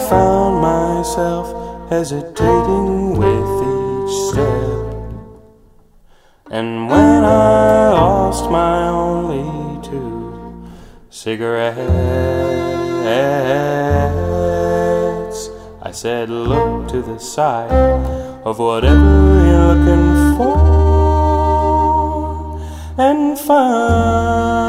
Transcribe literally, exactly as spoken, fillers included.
found myself hesitating with each step. And when I lost my only two cigarettes, I said, look to the side of whatever you're looking for and find